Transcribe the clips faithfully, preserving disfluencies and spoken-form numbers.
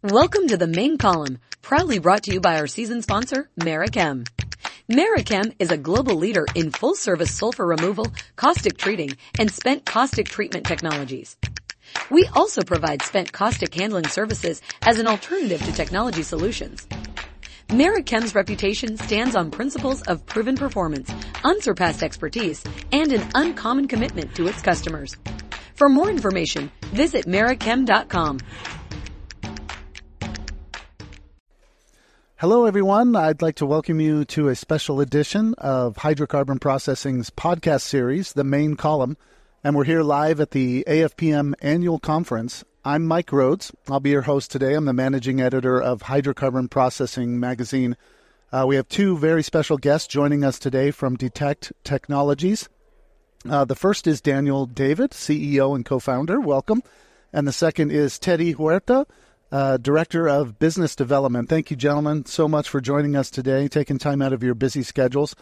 Welcome to the main column, proudly brought to you by our season sponsor, Merichem. Merichem is a global leader in full-service sulfur removal, caustic treating, and spent caustic treatment technologies. We also provide spent caustic handling services as an alternative to technology solutions. Merichem's reputation stands on principles of proven performance, unsurpassed expertise, and an uncommon commitment to its customers. For more information, visit merichem dot com. Hello, everyone. I'd like to welcome you to a special edition of Hydrocarbon Processing's podcast series, The Main Column, and we're here live at the A F P M Annual Conference. I'm Mike Rhodes. I'll be your host today. I'm the managing editor of Hydrocarbon Processing magazine. Uh, we have two very special guests joining us today from Detect Technologies. Uh, the first is Daniel David, C E O and co-founder. Welcome. And the second is Teddy Huerta, Uh, Director of Business Development. Thank you, gentlemen, so much for joining us today, taking time out of your busy schedules.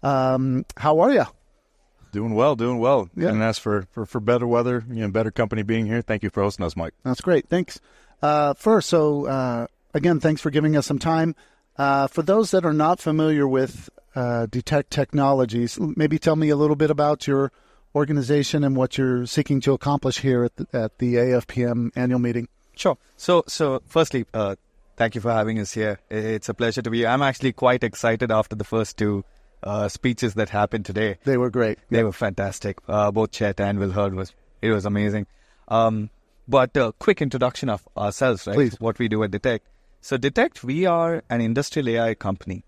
Um, how are you? Doing well, doing well. Yeah. And as for, for, for better weather, you know, better company being here, thank you for hosting us, Mike. That's great. Thanks. Uh, first, so uh, again, thanks for giving us some time. Uh, for those that are not familiar with uh, Detect Technologies, maybe tell me a little bit about your organization and what you're seeking to accomplish here at the, at the A F P M annual meeting. Sure. So, so firstly, uh, thank you for having us here. It's a pleasure to be here. I'm actually quite excited after the first two uh, speeches that happened today. They were great. They yeah. were fantastic. Uh, both Chet and Will Hurd was it was amazing. Um, but a quick introduction of ourselves, right? Please. What we do at Detect. So, Detect, we are an industrial A I company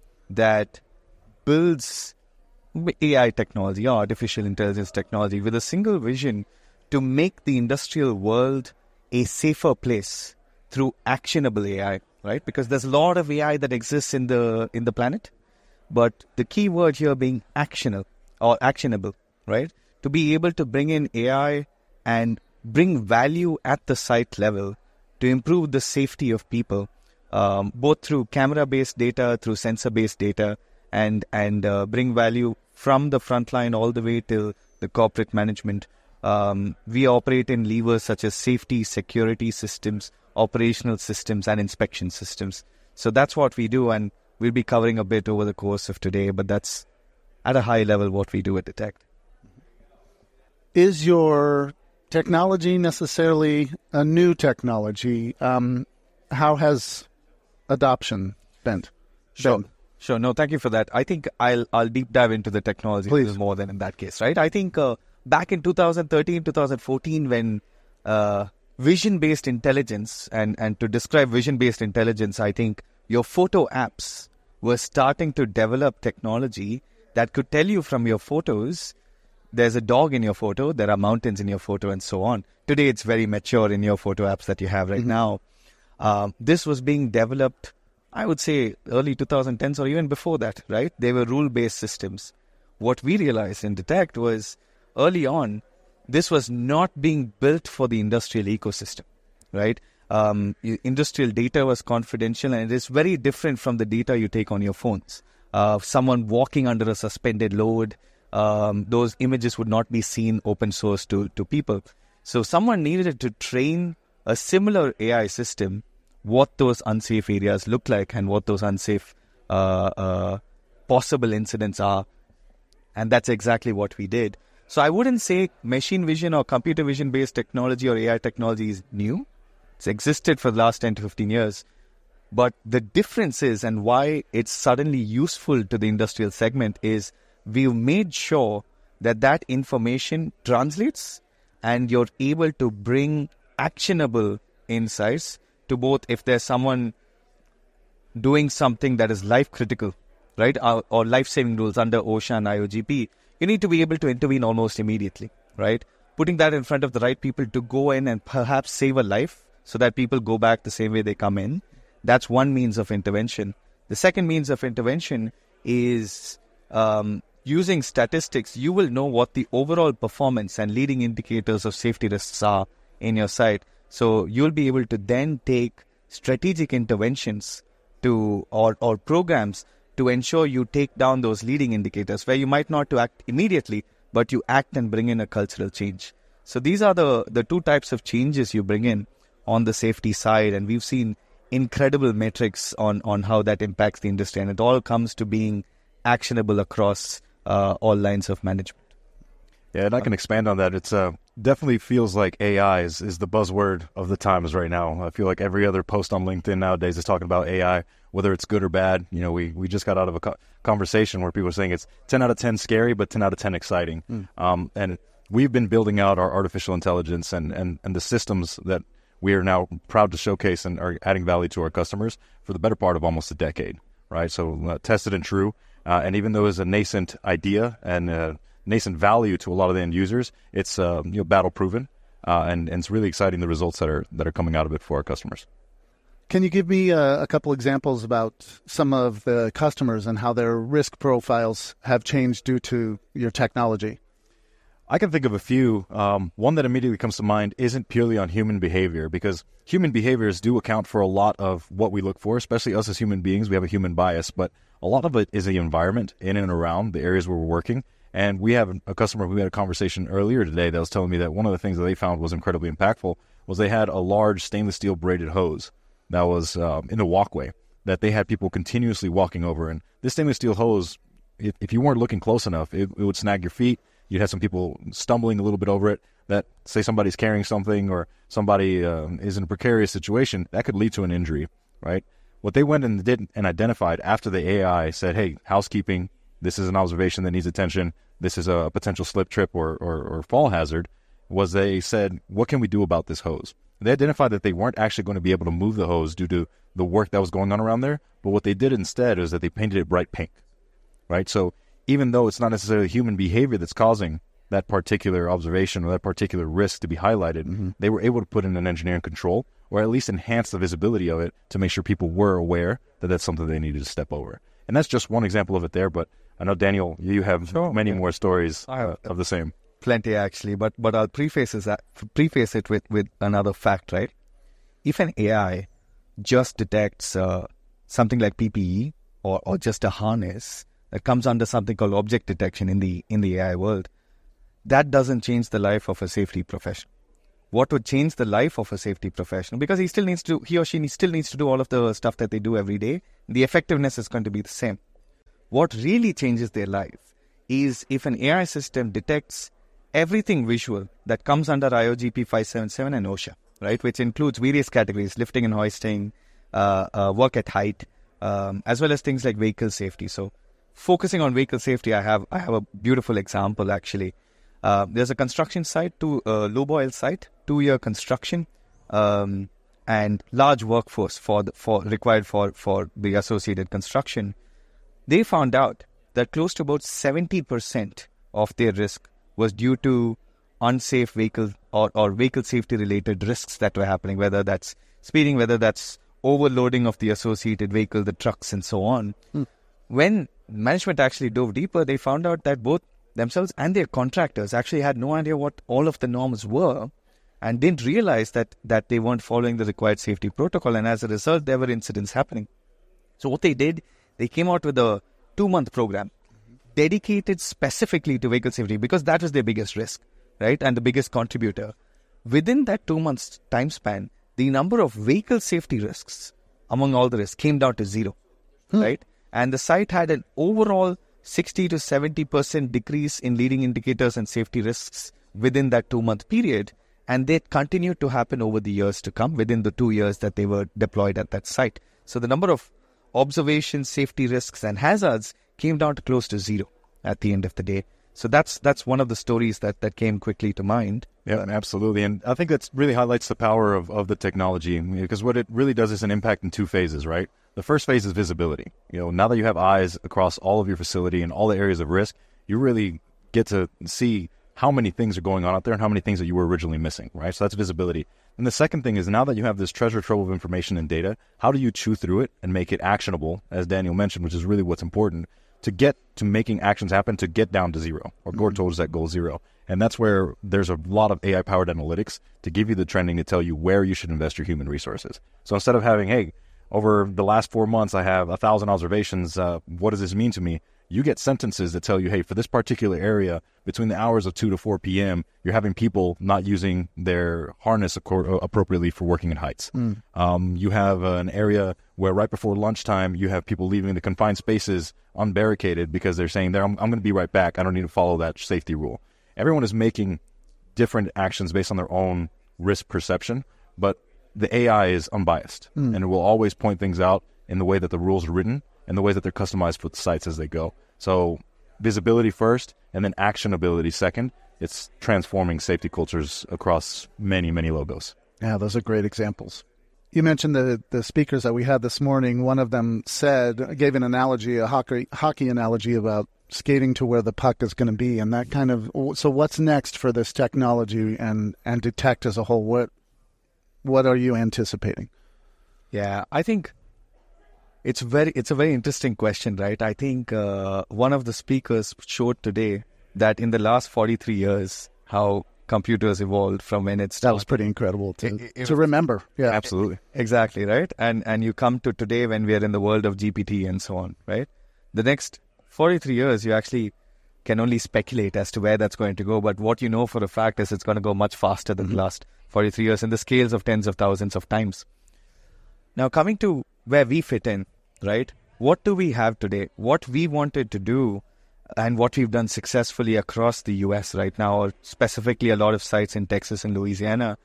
that builds A I technology, or artificial intelligence technology, with a single vision to make the industrial world a safer place through actionable A I, right? Because there's a lot of A I that exists in the in the planet, but the key word here being actionable or actionable, right? To be able to bring in A I and bring value at the site level to improve the safety of people, um, both through camera-based data, through sensor-based data, and and uh, bring value from the front line all the way till the corporate management. Um, we operate in levers such as safety, security systems, operational systems, and inspection systems. So that's what we do, and we'll be covering a bit over the course of today, but that's at a high level what we do at Detect. Is your technology necessarily a new technology? Um, how has adoption been? Sure. been? Sure. No, thank you for that. I think I'll I'll deep dive into the technology a little more than in that case, right? I think uh, back in two thousand thirteen, two thousand fourteen, when uh, vision-based intelligence, and, and to describe vision-based intelligence, I think your photo apps were starting to develop technology that could tell you from your photos, there's a dog in your photo, there are mountains in your photo, and so on. Today, it's very mature in your photo apps that you have right mm-hmm. now. Um, this was being developed, I would say, early twenty tens or even before that, right? They were rule-based systems. What we realized in Detect was, early on, this was not being built for the industrial ecosystem, right? Um, industrial data was confidential, and it is very different from the data you take on your phones. Uh, someone walking under a suspended load, um, those images would not be seen open source to, to people. So someone needed to train a similar A I system, what those unsafe areas look like and what those unsafe uh, uh, possible incidents are. And that's exactly what we did. So I wouldn't say machine vision or computer vision based technology or A I technology is new. It's existed for the last ten to fifteen years. But the difference is, and why it's suddenly useful to the industrial segment, is we've made sure that that information translates and you're able to bring actionable insights to both if there's someone doing something that is life critical, right, or, or life-saving rules under OSHA and I O G P, you need to be able to intervene almost immediately, right? Putting that in front of the right people to go in and perhaps save a life so that people go back the same way they come in. That's one means of intervention. The second means of intervention is um, using statistics. You will know what the overall performance and leading indicators of safety risks are in your site. So you'll be able to then take strategic interventions to or, or programs to ensure you take down those leading indicators where you might not to act immediately, but you act and bring in a cultural change. So these are the, the two types of changes you bring in. on the safety side, and we've seen incredible metrics on, on how that impacts the industry, and it all comes to being actionable across uh, all lines of management. Yeah, and I can expand on that. It's uh, definitely feels like A I is, is the buzzword of the times right now. I feel like every other post on LinkedIn nowadays is talking about A I, whether it's good or bad. You know, we, we just got out of a co- conversation where people are saying it's ten out of ten scary, but ten out of ten exciting. Mm. Um, and we've been building out our artificial intelligence and, and, and the systems that we are now proud to showcase and are adding value to our customers for the better part of almost a decade, right? So uh, tested and true. Uh, and even though it's a nascent idea and uh, nascent value to a lot of the end users, it's uh, you know battle proven, uh, and, and it's really exciting the results that are that are coming out of it for our customers. Can you give me uh, a couple examples about some of the customers and how their risk profiles have changed due to your technology? I can think of a few. Um, one that immediately comes to mind isn't purely on human behavior, because human behaviors do account for a lot of what we look for, especially us as human beings. We have a human bias, but a lot of it is the environment in and around the areas where we're working. And we have a customer who had a conversation earlier today that was telling me that one of the things that they found was incredibly impactful was they had a large stainless steel braided hose that was um, in the walkway that they had people continuously walking over. And this stainless steel hose, if, if you weren't looking close enough, it, it would snag your feet. You'd have some people stumbling a little bit over it that, say somebody's carrying something or somebody uh, is in a precarious situation, that could lead to an injury, right? What they went and did and identified after the A I said, hey, housekeeping, this is an observation that needs attention, this is a potential slip, trip, or, or, or fall hazard, was they said, what can we do about this hose? They identified that they weren't actually going to be able to move the hose due to the work that was going on around there, but what they did instead is that they painted it bright pink, right? So even though it's not necessarily human behavior that's causing that particular observation or that particular risk to be highlighted, mm-hmm. they were able to put in an engineering control or at least enhance the visibility of it to make sure people were aware that that's something they needed to step over. And that's just one example of it there, but I know, Daniel, you have sure, many yeah. more stories uh, of the same. Plenty, actually, but but I'll preface, that, preface it with, with another fact, right? If an A I just detects uh, something like P P E or, or just a harness that comes under something called object detection in the in the A I world, that doesn't change the life of a safety professional. What would change the life of a safety professional, because he still needs to, he or she still needs to do all of the stuff that they do every day, the effectiveness is going to be the same. What really changes their life is if an A I system detects everything visual that comes under I O G P five seventy-seven and OSHA, right, which includes various categories, lifting and hoisting, uh, uh, work at height, um, as well as things like vehicle safety. So focusing on vehicle safety, I have I have a beautiful example, actually. Uh, there's a construction site, to a low boil site, two-year construction, um, and large workforce for the, for required for, for the associated construction. They found out that close to about seventy percent of their risk was due to unsafe vehicle or, or vehicle safety related risks that were happening, whether that's speeding, whether that's overloading of the associated vehicle, the trucks and so on. Hmm. When management actually dove deeper, they found out that both themselves and their contractors actually had no idea what all of the norms were and didn't realize that, that they weren't following the required safety protocol. And as a result, there were incidents happening. So what they did, they came out with a two-month program dedicated specifically to vehicle safety because that was their biggest risk, right? And the biggest contributor. Within that two months time span, the number of vehicle safety risks among all the risks came down to zero, hmm. right? And the site had an overall sixty to seventy percent decrease in leading indicators and safety risks within that two-month period. And they continued to happen over the years to come within the two years that they were deployed at that site. So the number of observations, safety risks, and hazards came down to close to zero at the end of the day. So that's that's one of the stories that, that came quickly to mind. Yeah, absolutely. And I think that really highlights the power of, of the technology, because what it really does is an impact in two phases, right? The first phase is visibility. You know, now that you have eyes across all of your facility and all the areas of risk, you really get to see how many things are going on out there and how many things that you were originally missing, right? So that's visibility. And the second thing is, now that you have this treasure trove of information and data, how do you chew through it and make it actionable, as Daniel mentioned, which is really what's important, to get to making actions happen, to get down to zero, or mm-hmm. Gord told us that goal zero. And that's where there's a lot of A I-powered analytics to give you the trending to tell you where you should invest your human resources. So instead of having, hey, over the last four months, I have a thousand observations, uh, what does this mean to me? you get sentences that tell you, hey, for this particular area, between the hours of two to four p.m., you're having people not using their harness accor- appropriately for working in heights. Mm. Um, you have uh, an area where right before lunchtime, you have people leaving the confined spaces unbarricaded because they're saying, "There, I'm, I'm going to be right back. I don't need to follow that safety rule." Everyone is making different actions based on their own risk perception, but the A I is unbiased, mm. and it will always point things out in the way that the rules are written and the way that they're customized for the sites as they go. So visibility first, and then actionability second. It's transforming safety cultures across many, many logos. Yeah, those are great examples. You mentioned the the speakers that we had this morning. One of them said, gave an analogy, a hockey hockey analogy about skating to where the puck is going to be, and that kind of. So, what's next for this technology and and Detect as a whole? What what are you anticipating? Yeah, I think it's very it's a very interesting question, right? I think uh, one of the speakers showed today that in the last forty-three years, how computers evolved from when it's... That was pretty incredible to, it, it, to remember. Yeah, absolutely. Exactly, right? And and you come to today when we are in the world of G P T and so on, right? The next forty-three years, you actually can only speculate as to where that's going to go. But what you know for a fact is it's going to go much faster than mm-hmm. the last forty-three years in the scales of tens of thousands of times. Now, coming to where we fit in, right? What do we have today? What we wanted to do and what we've done successfully across the U S right now, or specifically a lot of sites in Texas and Louisiana,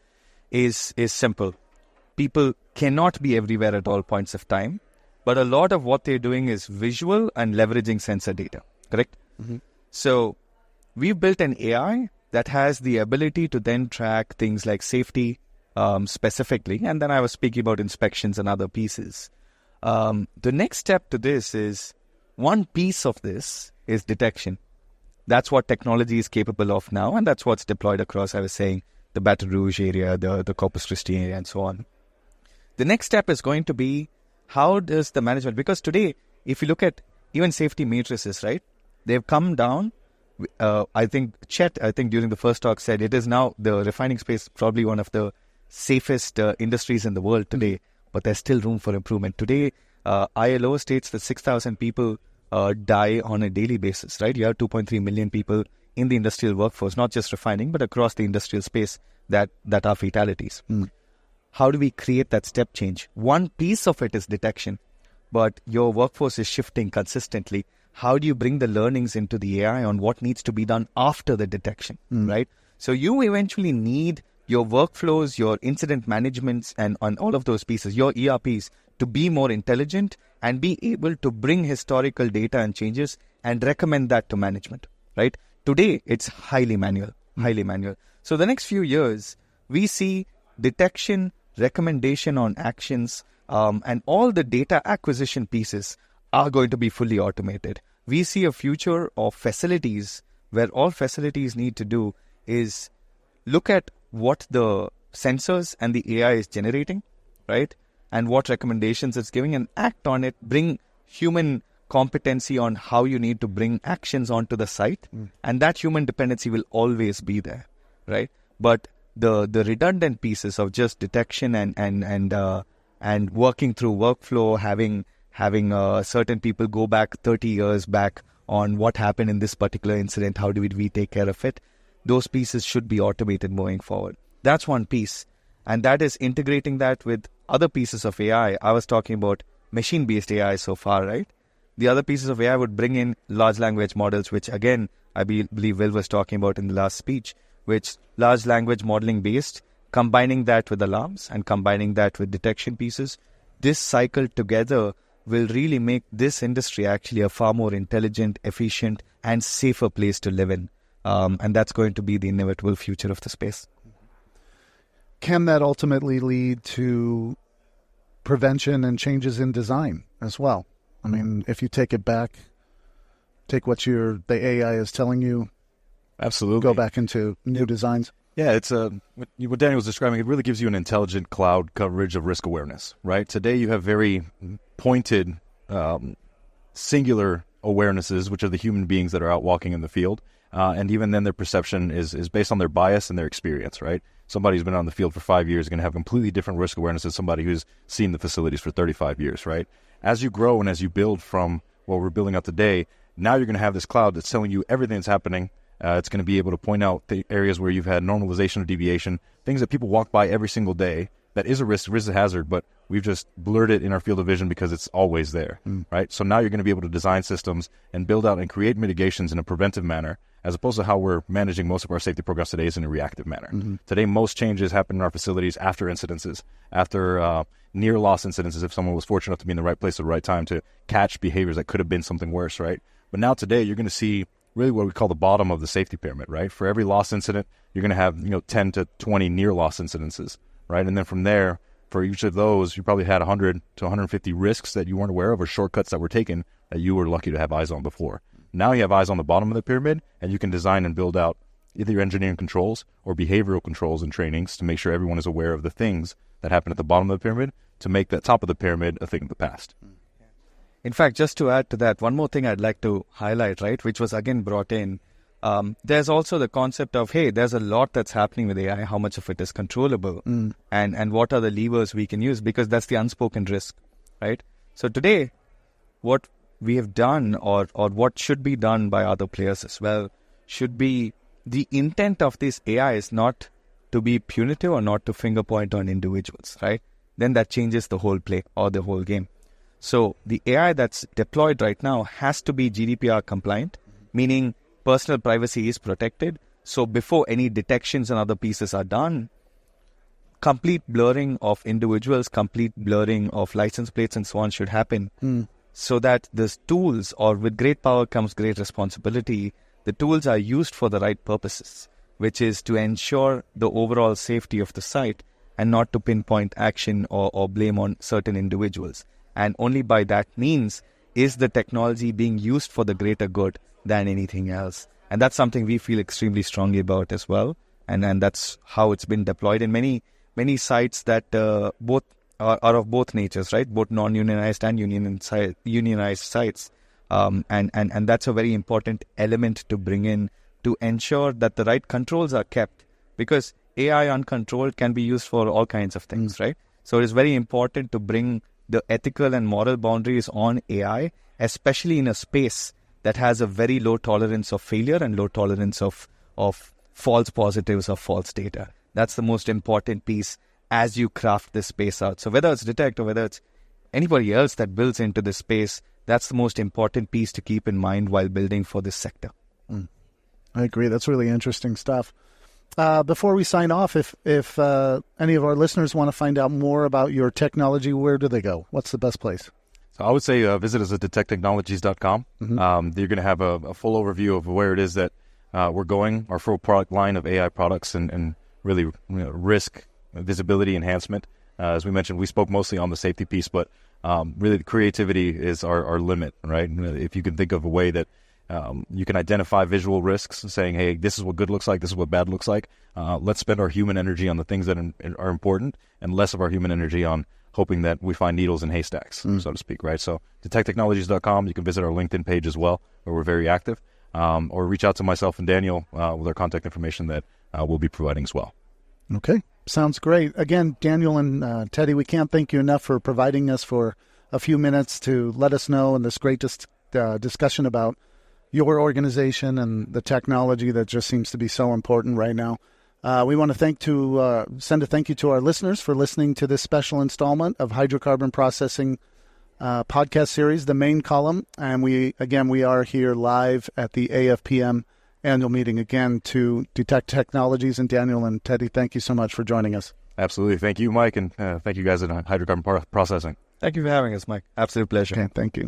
is is simple. People cannot be everywhere at all points of time, but a lot of what they're doing is visual and leveraging sensor data, correct? Mm-hmm. So we've built an A I that has the ability to then track things like safety um, specifically, and then I was speaking about inspections and other pieces. Um, the next step to this is, one piece of this is detection. That's what technology is capable of now, and that's what's deployed across, I was saying, the Baton Rouge area, the, the Corpus Christi area, and so on. The next step is going to be, how does the management... Because today, if you look at even safety matrices, right, they've come down. Uh, I think Chet, I think during the first talk said, it is now the refining space, probably one of the safest uh, industries in the world today, mm-hmm. but there's still room for improvement. Today, uh, I L O states that six thousand people Uh, die on a daily basis, right? You have two point three million people in the industrial workforce, not just refining, but across the industrial space that, that are fatalities. Mm. How do we create that step change? One piece of it is detection, but your workforce is shifting consistently. How do you bring the learnings into the A I on what needs to be done after the detection, mm. right? So you eventually need your workflows, your incident managements, and on all of those pieces, your E R Ps, to be more intelligent and be able to bring historical data and changes and recommend that to management, right? Today, it's highly manual, highly manual. So the next few years, we see detection, recommendation on actions, um, and all the data acquisition pieces are going to be fully automated. We see a future of facilities where all facilities need to do is look at what the sensors and the A I is generating, right? And what recommendations it's giving, and act on it, bring human competency on how you need to bring actions onto the site. Mm. And that human dependency will always be there, right? But the the redundant pieces of just detection and and and uh, and working through workflow, having having uh, certain people go back thirty years back on what happened in this particular incident, how do we, we take care of it, those pieces should be automated moving forward. That's one piece. And that is integrating that with other pieces of A I. I was talking about machine-based A I so far, right? The other pieces of A I would bring in large language models, which again, I be- believe Will was talking about in the last speech, which large language modeling based, combining that with alarms and combining that with detection pieces. This cycle together will really make this industry actually a far more intelligent, efficient, and safer place to live in. Um, and that's going to be the inevitable future of the space. Can that ultimately lead to prevention and changes in design as well? I mean, if you take it back, take what your the A I is telling you, absolutely, go back into new designs. Yeah, it's a what, what Daniel was describing. It really gives you an intelligent cloud coverage of risk awareness, right? Today you have very pointed, um, singular awarenesses, which are the human beings that are out walking in the field, uh, and even then their perception is is based on their bias and their experience, right? Somebody who's been on the field for five years is going to have completely different risk awareness than somebody who's seen the facilities for thirty-five years, right? As you grow and as you build from what we're building out today, Now you're going to have this cloud that's telling you everything that's happening. Uh, it's going to be able to point out the areas where you've had normalization or deviation, things that people walk by every single day. That is a risk, risk a hazard, but we've just blurred it in our field of vision because it's always there, mm. right? So now you're going to be able to design systems and build out and create mitigations in a preventive manner, as opposed to how we're managing most of our safety programs today is in a reactive manner. Mm-hmm. Today, most changes happen in our facilities after incidences, after uh, near-loss incidences, if someone was fortunate enough to be in the right place at the right time to catch behaviors that could have been something worse, right? But now today, you're going to see really what we call the bottom of the safety pyramid, right? For every loss incident, you're going to have, you know, ten to twenty near-loss incidences, right? And then from there, for each of those, you probably had one hundred to one hundred fifty risks that you weren't aware of or shortcuts that were taken that you were lucky to have eyes on before. Now you have eyes on the bottom of the pyramid, and you can design and build out either your engineering controls or behavioral controls and trainings to make sure everyone is aware of the things that happen at the bottom of the pyramid to make that top of the pyramid a thing of the past. In fact, just to add to that, one more thing I'd like to highlight, right, which was again brought in, um, there's also the concept of, hey, there's a lot that's happening with A I, how much of it is controllable, mm. and, and what are the levers we can use, because that's the unspoken risk, right? So today, what we have done or, or what should be done by other players as well should be the intent of this A I is not to be punitive or not to finger point on individuals, right? Then that changes the whole play or the whole game. So the A I that's deployed right now has to be G D P R compliant, meaning personal privacy is protected. So before any detections and other pieces are done, complete blurring of individuals, complete blurring of license plates and so on should happen. Mm. So that the tools, or with great power comes great responsibility, the tools are used for the right purposes, which is to ensure the overall safety of the site and not to pinpoint action or, or blame on certain individuals. And only by that means is the technology being used for the greater good than anything else. And that's something we feel extremely strongly about as well. And, and that's how it's been deployed in many, many sites that uh, both are, are of both natures, right? Both non-unionized and unionized, unionized sites. Um, and, and, and that's a very important element to bring in to ensure that the right controls are kept, because A I uncontrolled can be used for all kinds of things, mm. right? So it is very important to bring the ethical and moral boundaries on A I, especially in a space that has a very low tolerance of failure and low tolerance of, of false positives or false data. That's the most important piece as you craft this space out. So whether it's Detect or whether it's anybody else that builds into this space, that's the most important piece to keep in mind while building for this sector. Mm. I agree. That's really interesting stuff. Uh, before we sign off, if if uh, any of our listeners want to find out more about your technology, where do they go? What's the best place? So I would say uh, visit us at detect technologies dot com. Mm-hmm. Um, you're going to have a, a full overview of where it is that uh, we're going, our full product line of A I products and, and really you know, risk visibility enhancement. Uh, as we mentioned, we spoke mostly on the safety piece, but um, really the creativity is our, our limit, right? If you can think of a way that Um, you can identify visual risks, saying, hey, this is what good looks like, this is what bad looks like. Uh, let's spend our human energy on the things that in, in, are important and less of our human energy on hoping that we find needles in haystacks, mm. so to speak, right? So detect technologies dot com, you can visit our LinkedIn page as well, where we're very active, um, or reach out to myself and Daniel uh, with our contact information that uh, we'll be providing as well. Okay, sounds great. Again, Daniel and uh, Teddy, we can't thank you enough for providing us for a few minutes to let us know in this great dis- uh, discussion about your organization and the technology that just seems to be so important right now. Uh, we want to thank to uh, send a thank you to our listeners for listening to this special installment of Hydrocarbon Processing uh, podcast series, The Main Column. And we, again, we are here live at the A F P M annual meeting again to Detect Technologies. And Daniel and Teddy, thank you so much for joining us. Absolutely. Thank you, Mike, and uh, thank you guys at Hydrocarbon Processing. Thank you for having us, Mike. Absolute pleasure. Okay, thank you.